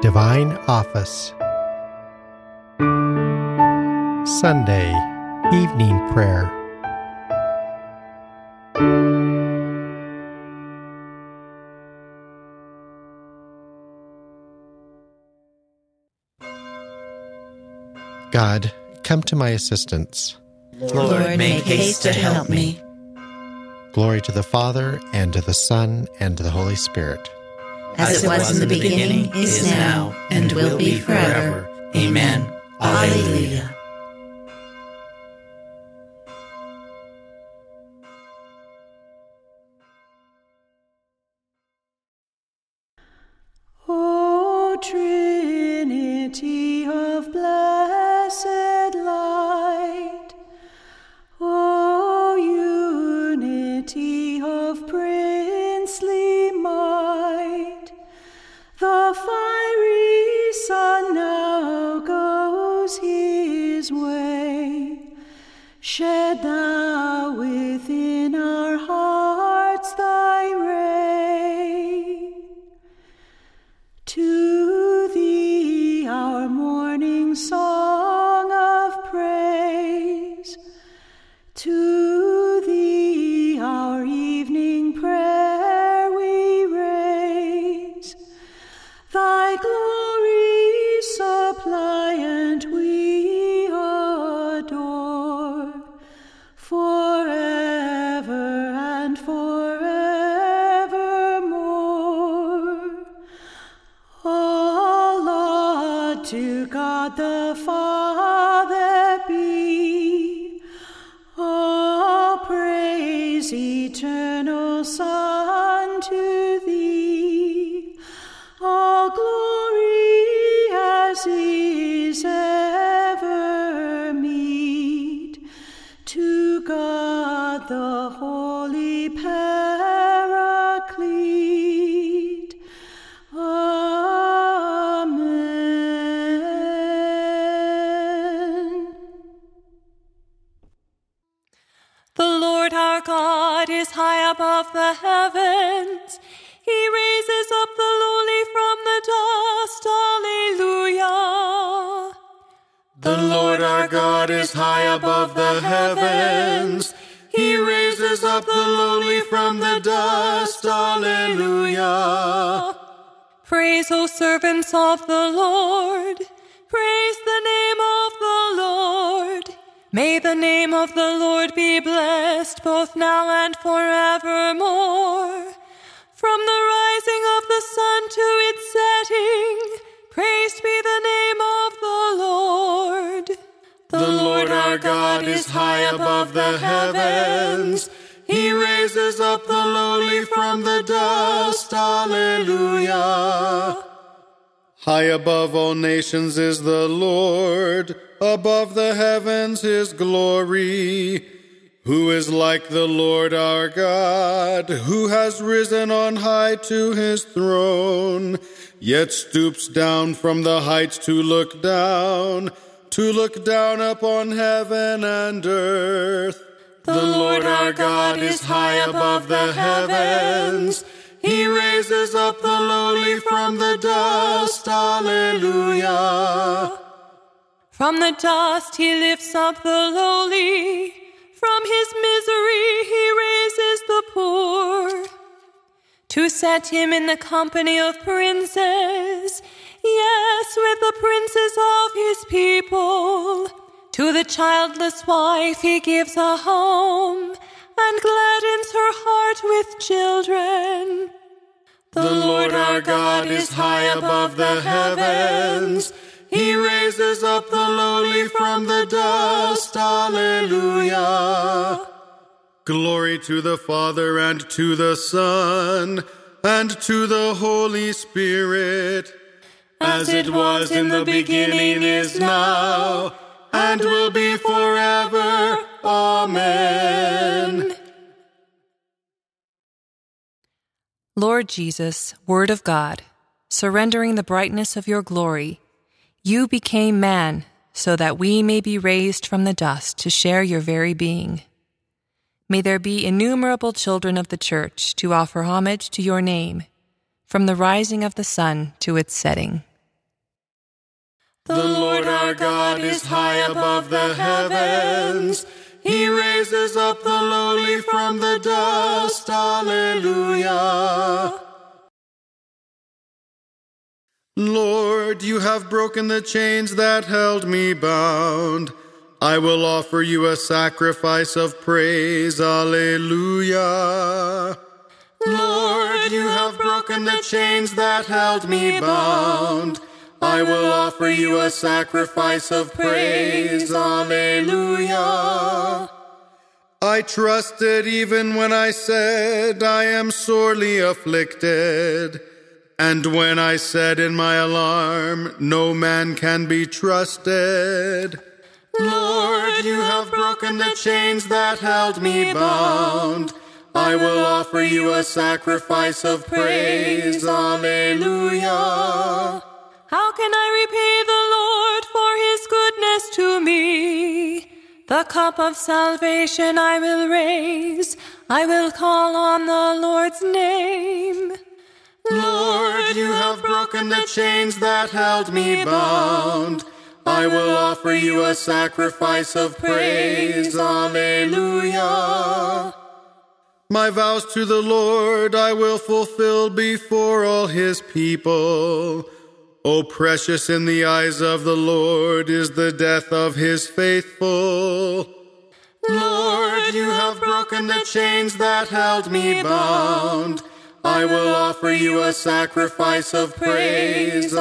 Divine Office. Sunday Evening Prayer. God, come to my assistance. Lord, make haste to help me. Glory to the Father, and to the Son, and to the Holy Spirit. As it was in the beginning, is now, and will be forever. Amen. Alleluia. O Trinity of blessed light, O unity of princely might, the fiery Son now goes his way. Shed thou within our hearts thy ray. To thee our morning song of praise, to thee our evening prayer we raise. Thy glory suppliant we adore, forever and forevermore. All laud to God the Father be, all praise, eternal Son, to thee, all glory as is ever meet, to God the Holy Paraclete. Amen. The Lord our God is high above the heavens. He raises up the lowly from the dust. Alleluia. The Lord our God is high above the heavens. He raises up the lowly from the dust. Alleluia. Praise, O servants of the Lord. Praise the name of the Lord. May the name of the Lord be blessed both now and forevermore. From the rising of the sun to its setting, praised be the name of the Lord. The Lord our God is high above the heavens. He raises up the lowly from the dust. Alleluia. High above all nations is the Lord, above the heavens his glory. Who is like the Lord our God, who has risen on high to his throne, yet stoops down from the heights to look down upon heaven and earth. The Lord our God is high above the heavens. He raises up the lowly from the dust. Alleluia. From the dust he lifts up the lowly. From his misery he raises the poor. To set him in the company of princes, yes, with the princes of his people. To the childless wife he gives a home, and gladdens her heart with children. The Lord our God is high above the heavens. He raises up the lowly from the dust. Alleluia. Glory to the Father, and to the Son, and to the Holy Spirit, as it was in the beginning, is now, and will be forever. Amen. Lord Jesus, Word of God, surrendering the brightness of your glory, you became man so that we may be raised from the dust to share your very being. May there be innumerable children of the Church to offer homage to your name, from the rising of the sun to its setting. The Lord our God is high above the heavens. He raises up the lowly from the dust. Alleluia. Lord, you have broken the chains that held me bound. I will offer you a sacrifice of praise. Alleluia. Lord, you have broken the chains that held me bound. I will offer you a sacrifice of praise. Alleluia. I trusted even when I said I am sorely afflicted. And when I said in my alarm, no man can be trusted. Lord, you have broken the chains that held me bound. I will offer you a sacrifice of praise. Alleluia. How can I repay the Lord for his goodness to me? The cup of salvation I will raise. I will call on the Lord's name. Lord, you have broken the chains that held me bound. I will offer you a sacrifice of praise. Alleluia. My vows to the Lord I will fulfill before all his people. O precious in the eyes of the Lord is the death of his faithful. Lord, you have broken the chains that held me bound. I will offer you a sacrifice of praise.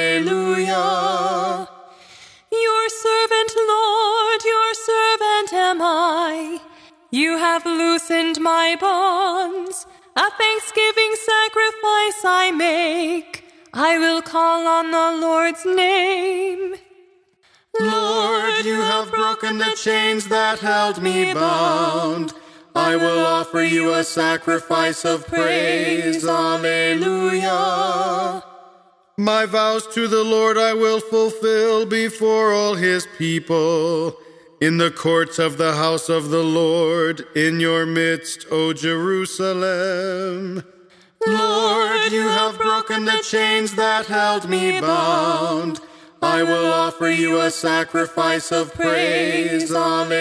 Alleluia. Your servant, Lord, your servant am I. You have loosened my bonds. A thanksgiving sacrifice I make. I will call on the Lord's name. Lord, you have broken the chains that held me bound. I will offer you a sacrifice of praise. Alleluia. My vows to the Lord I will fulfill before all his people. In the courts of the house of the Lord, in your midst, O Jerusalem. Lord, you have broken the chains that held me bound. I will offer you a sacrifice of praise.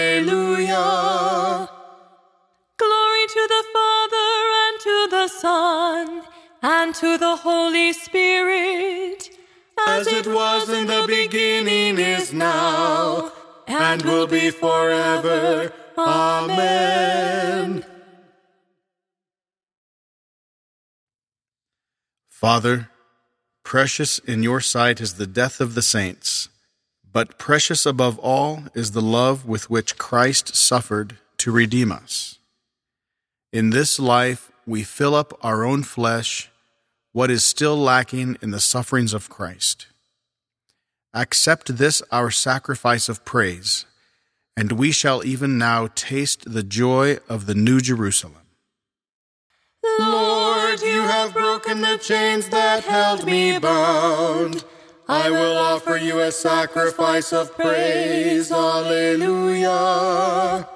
Alleluia. Glory to the Father, and to the Son, and to the Holy Spirit, as it was in the beginning, is now, and will be forever. Amen. Father, precious in your sight is the death of the saints, but precious above all is the love with which Christ suffered to redeem us. In this life we fill up our own flesh, what is still lacking in the sufferings of Christ. Accept this our sacrifice of praise, and we shall even now taste the joy of the New Jerusalem. Lord, you have broken the chains that held me bound. I will offer you a sacrifice of praise. Alleluia.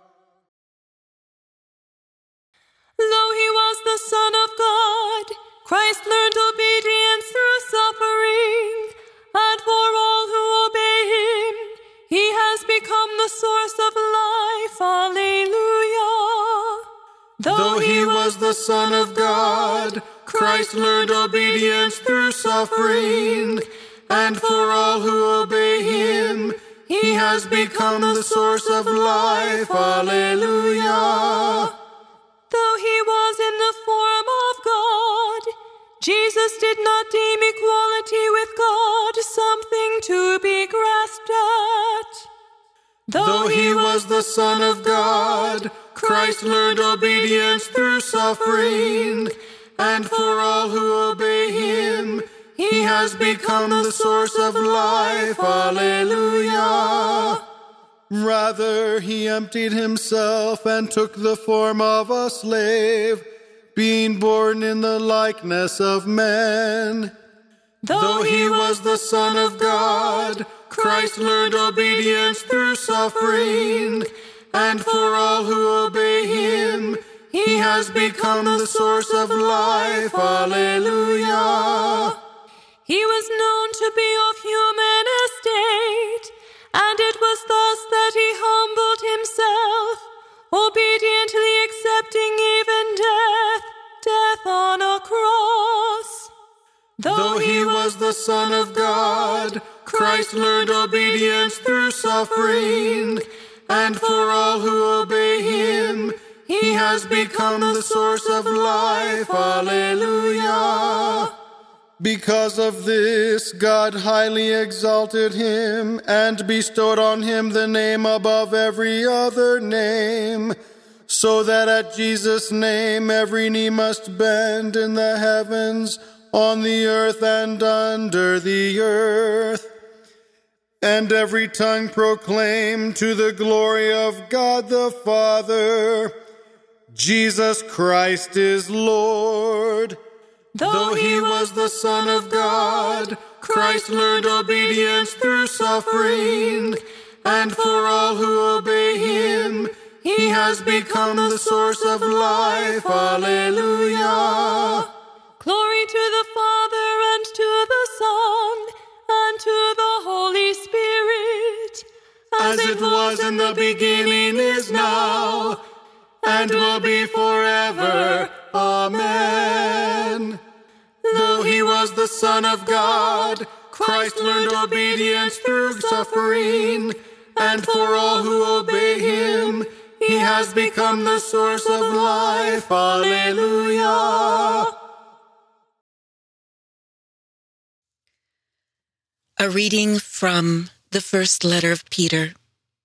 Though he was the Son of God, Christ learned obedience through suffering, and for all who obey him, he has become the source of life. Alleluia. Though he was the Son of God, Christ learned obedience through suffering, and for all who obey him, he has become the source of life. Alleluia. Though he was in the form of God, Jesus did not deem equality with God something to be grasped at. Though he was the Son of God, Christ learned obedience through suffering, and for all who obey him, he has become the source of life. Alleluia. Rather, he emptied himself and took the form of a slave, being born in the likeness of men. Though he was the Son of God, Christ learned obedience through suffering, and for all who obey him, he has become the source of life. Alleluia. He was known to be of human inflicting even death on a cross. Though he was the Son of God, Christ learned obedience through suffering, and for all who obey him, he has become the source of life. Alleluia. Because of this, God highly exalted him and bestowed on him the name above every other name, so that at Jesus' name every knee must bend in the heavens, on the earth, and under the earth, and every tongue proclaim to the glory of God the Father, Jesus Christ is Lord. Though he was the Son of God, Christ learned obedience through suffering, and for all who obey him, he has become the source of life. Alleluia. Glory to the Father, and to the Son, and to the Holy Spirit, as it was in the beginning, is now, and will be forever. Amen. Though he was the Son of God, Christ learned obedience through suffering, and for all who obey him, he has become the source of life. Alleluia. A reading from the first letter of Peter.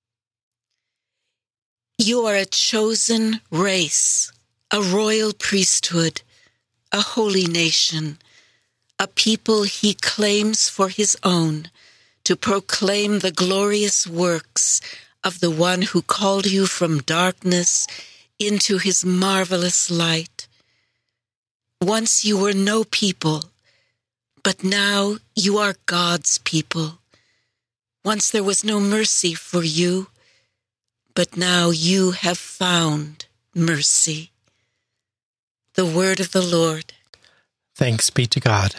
You are a chosen race, a royal priesthood, a holy nation, a people he claims for his own, to proclaim the glorious works of the one who called you from darkness into his marvelous light. Once you were no people, but now you are God's people. Once there was no mercy for you, but now you have found mercy. The word of the Lord. Thanks be to God.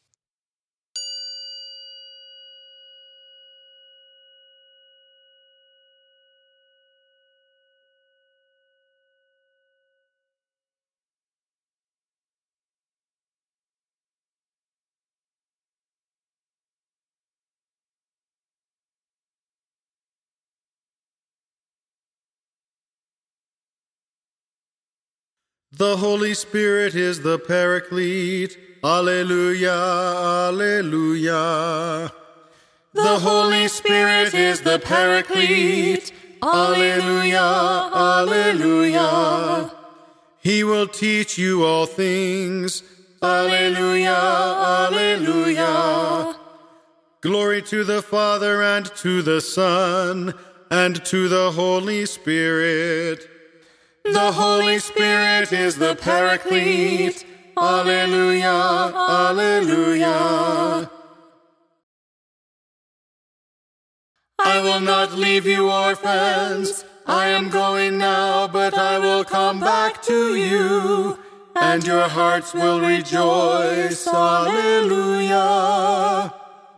The Holy Spirit is the Paraclete. Alleluia, alleluia. The Holy Spirit is the Paraclete. Alleluia, alleluia. He will teach you all things. Alleluia, alleluia. Glory to the Father, and to the Son, and to the Holy Spirit. The Holy Spirit is the Paraclete. Alleluia, alleluia. I will not leave you orphans. I am going now, but I will come back to you, and your hearts will rejoice. Alleluia.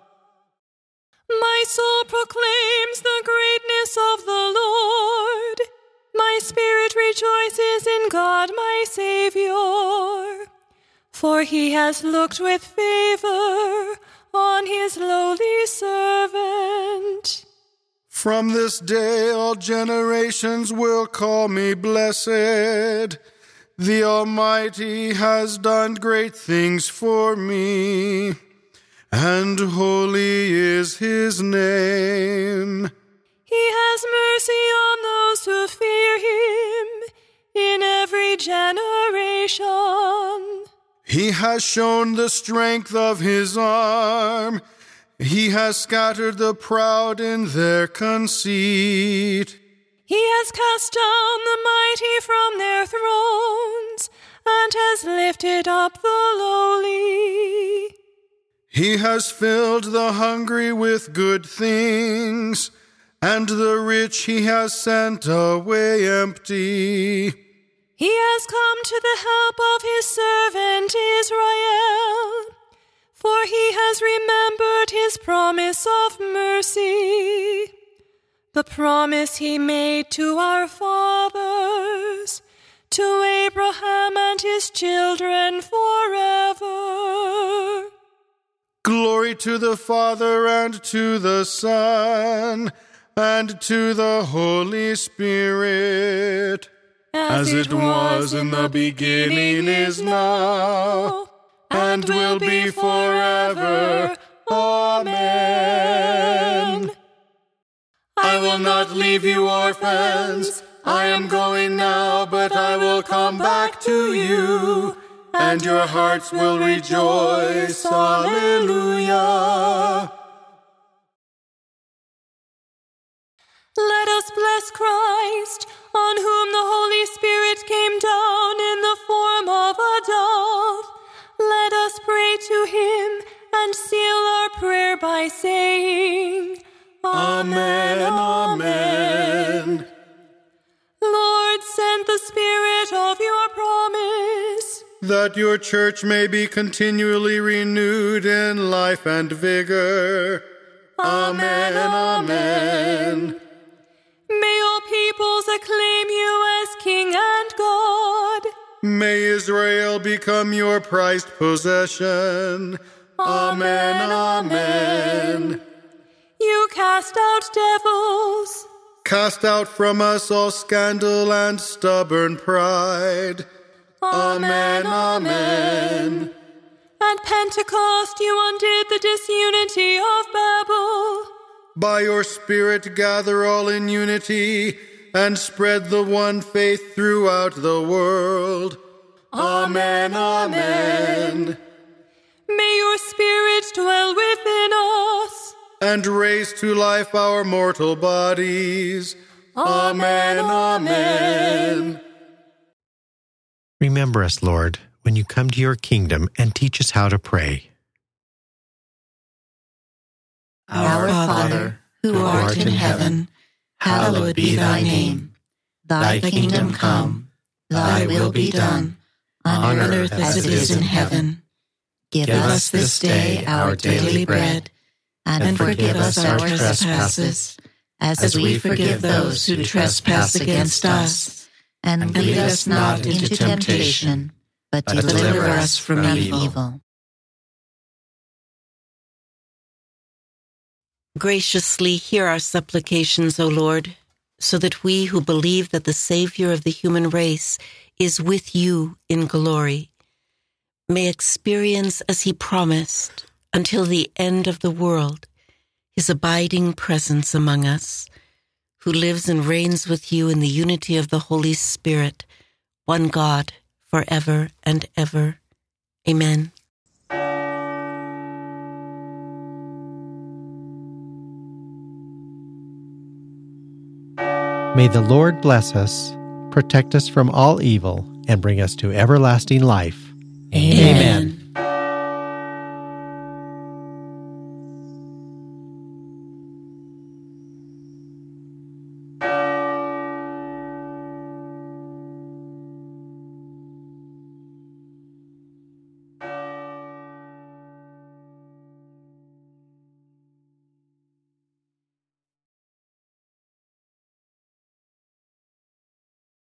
My soul proclaims the greatness of the Lord. My spirit rejoices in God my Savior, for he has looked with favor on his lowly servant. From this day all generations will call me blessed. The Almighty has done great things for me, and holy is his name. He has mercy on those who fear him in every generation. He has shown the strength of his arm. He has scattered the proud in their conceit. He has cast down the mighty from their thrones and has lifted up the lowly. He has filled the hungry with good things, and the rich he has sent away empty. He has come to the help of his servant Israel, for he has remembered his promise of mercy, the promise he made to our fathers, to Abraham and his children forever. Glory to the Father, and to the Son, and to the Holy Spirit, as it was in the beginning, is now, and will be forever. Amen. I will not leave you orphans. I am going now, but I will come back to you, and your hearts will rejoice. Alleluia. Let us bless Christ, on whom the Holy Spirit came down in the form of a dove. Let us pray to him and seal our prayer by saying, Amen, amen. Lord, send the Spirit of your promise, that your church may be continually renewed in life and vigor. Amen, amen. May all peoples acclaim you as King and God. May Israel become your prized possession. Amen, amen. You cast out devils. Cast out from us all scandal and stubborn pride. Amen, amen. At Pentecost you undid the disunity of Babel. By your Spirit gather all in unity, and spread the one faith throughout the world. Amen, amen. May your Spirit dwell within us, and raise to life our mortal bodies. Amen, amen. Remember us, Lord, when you come to your kingdom, and teach us how to pray. Our Father, who art in heaven, hallowed be thy name. Thy kingdom come, thy will be done, on earth as it is in heaven. Give us this day our daily bread, and forgive us our trespasses, as we forgive those who trespass against us. And lead us not into temptation, but deliver us from evil. Graciously hear our supplications, O Lord, so that we who believe that the Savior of the human race is with you in glory may experience, as he promised, until the end of the world, his abiding presence among us, who lives and reigns with you in the unity of the Holy Spirit, one God, forever and ever. Amen. May the Lord bless us, protect us from all evil, and bring us to everlasting life. Amen.